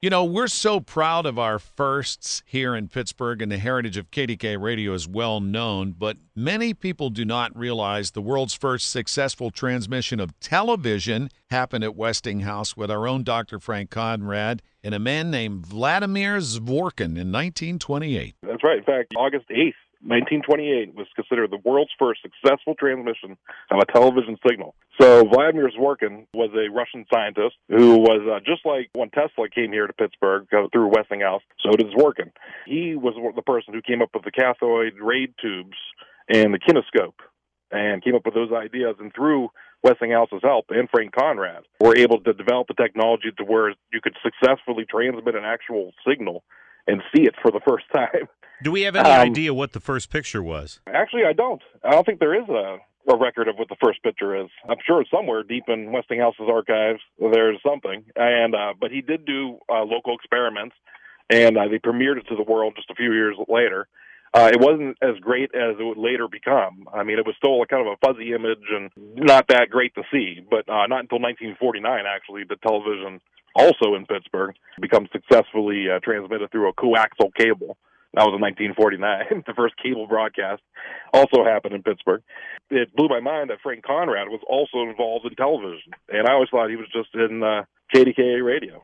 You know, we're so proud of our firsts here in Pittsburgh, and the heritage of KDK Radio is well known, but many people do not realize the world's first successful transmission of television happened at Westinghouse with our own Dr. Frank Conrad and a man named Vladimir Zworykin in 1928. That's right. In fact, August 8th, 1928 was considered the world's first successful transmission of a television signal. So Vladimir Zworykin was a Russian scientist who was just like when Tesla came here to Pittsburgh through Westinghouse, so did Zworykin. He was the person who came up with the cathode ray tubes and the kinescope and came up with those ideas. And through Westinghouse's help and Frank Conrad, were able to develop the technology to where you could successfully transmit an actual signal and see it for the first time. Do we have any idea what the first picture was? Actually, I don't. I don't think there is a record of what the first picture is. I'm sure somewhere deep in Westinghouse's archives there's something. And but he did do local experiments, and they premiered it to the world just a few years later. It wasn't as great as it would later become. I mean, it was still kind of a fuzzy image and not that great to see. But not until 1949, actually, did television, also in Pittsburgh, become successfully transmitted through a coaxial cable. That was in 1949. The first cable broadcast also happened in Pittsburgh. It blew my mind that Frank Conrad was also involved in television, and I always thought he was just in KDKA radio.